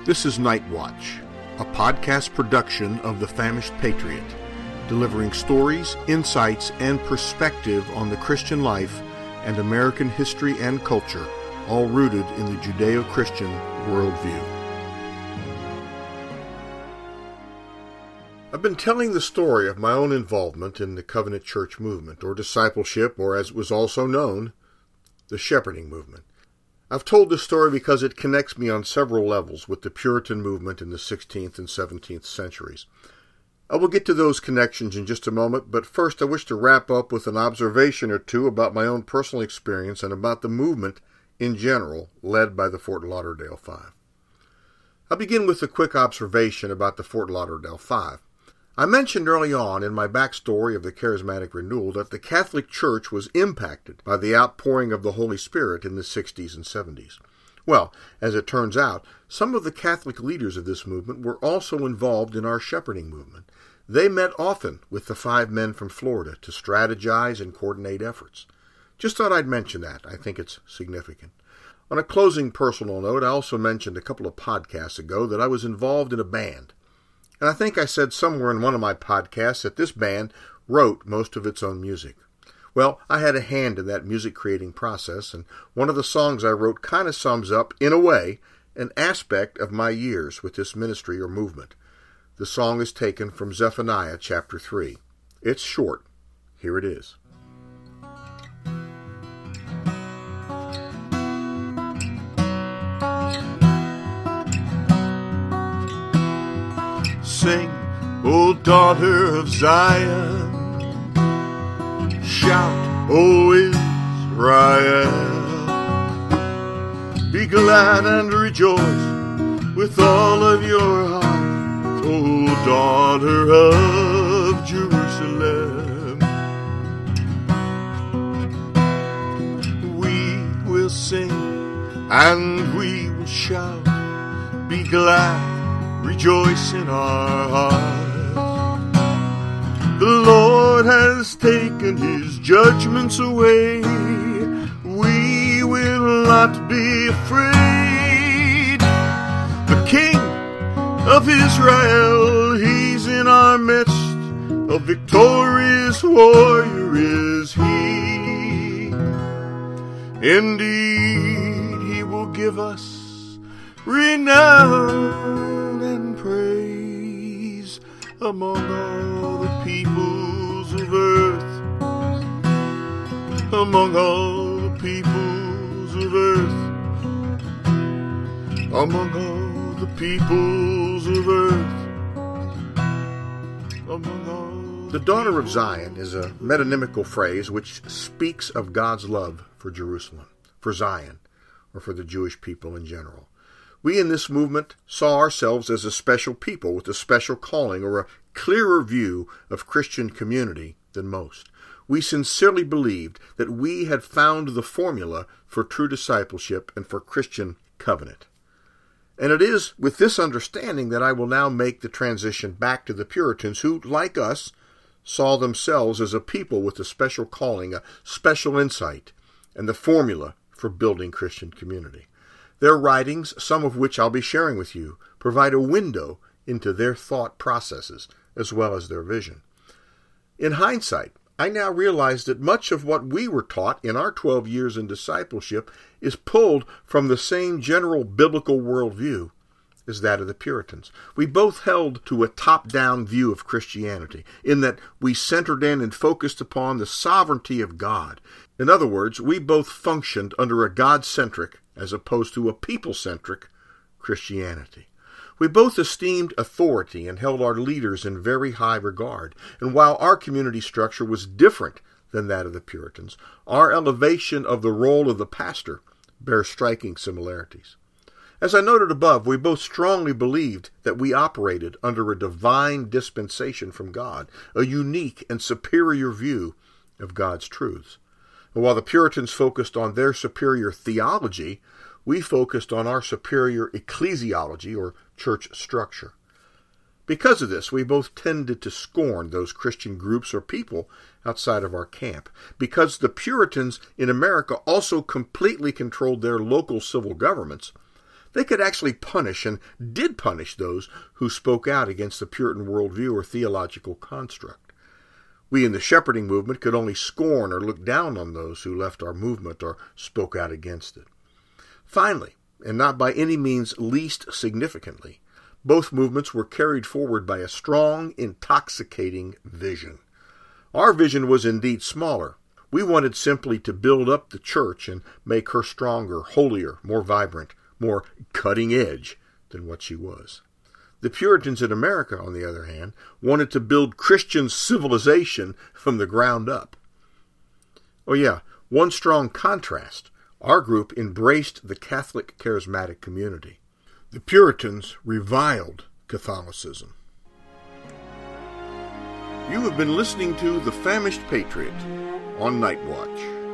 This is Night Watch, a podcast production of The Famished Patriot, delivering stories, insights, and perspective on the Christian life and American history and culture, all rooted in the Judeo-Christian worldview. I've been telling the story of my own involvement in the Covenant Church movement, or discipleship, or as it was also known, the shepherding movement. I've told this story because it connects me on several levels with the Puritan movement in the 16th and 17th centuries. I will get to those connections in just a moment, but first I wish to wrap up with an observation or two about my own personal experience and about the movement in general led by the Fort Lauderdale Five. I'll begin with a quick observation about the Fort Lauderdale Five. I mentioned early on in my backstory of the charismatic renewal that the Catholic Church was impacted by the outpouring of the Holy Spirit in the 60s and 70s. Well, as it turns out, some of the Catholic leaders of this movement were also involved in our shepherding movement. They met often with the five men from Florida to strategize and coordinate efforts. Just thought I'd mention that. I think it's significant. On a closing personal note, I also mentioned a couple of podcasts ago that I was involved in a band. And I think I said somewhere in one of my podcasts that this band wrote most of its own music. Well, I had a hand in that music creating process, and one of the songs I wrote kind of sums up, in a way, an aspect of my years with this ministry or movement. The song is taken from Zephaniah chapter 3. It's short. Here it is. Sing, O daughter of Zion, shout, O Israel, be glad and rejoice with all of your heart, O daughter of Jerusalem. We will sing and we will shout, be glad, rejoice in our hearts. The Lord has taken his judgments away. We will not be afraid. The King of Israel, he's in our midst. A victorious warrior is he. Indeed, he will give us renown and praise among all the peoples of earth, among all the peoples of earth, among all the peoples of earth, among all. The daughter of Zion is a metonymical phrase which speaks of God's love for Jerusalem, for Zion, or for the Jewish people in general. We in this movement saw ourselves as a special people with a special calling or a clearer view of Christian community than most. We sincerely believed that we had found the formula for true discipleship and for Christian covenant. And it is with this understanding that I will now make the transition back to the Puritans who, like us, saw themselves as a people with a special calling, a special insight, and the formula for building Christian community. Their writings, some of which I'll be sharing with you, provide a window into their thought processes as well as their vision. In hindsight, I now realize that much of what we were taught in our 12 years in discipleship is pulled from the same general biblical worldview as that of the Puritans. We both held to a top-down view of Christianity, in that we centered in and focused upon the sovereignty of God. In other words, we both functioned under a God-centric as opposed to a people-centric Christianity. We both esteemed authority and held our leaders in very high regard, and while our community structure was different than that of the Puritans, our elevation of the role of the pastor bears striking similarities. As I noted above, we both strongly believed that we operated under a divine dispensation from God, a unique and superior view of God's truths. And while the Puritans focused on their superior theology, we focused on our superior ecclesiology, or church structure. Because of this, we both tended to scorn those Christian groups or people outside of our camp. Because the Puritans in America also completely controlled their local civil governments, They could actually punish, and did punish, those who spoke out against the Puritan worldview or theological construct. We in the shepherding movement could only scorn or look down on those who left our movement or spoke out against it. Finally, and not by any means least significantly, both movements were carried forward by a strong, intoxicating vision. Our vision was indeed smaller. We wanted simply to build up the church and make her stronger, holier, more vibrant, more cutting edge than what she was. The Puritans in America, on the other hand, wanted to build Christian civilization from the ground up. Oh yeah, one strong contrast. Our group embraced the Catholic charismatic community. The Puritans reviled Catholicism. You have been listening to The Famished Patriot on Night Watch.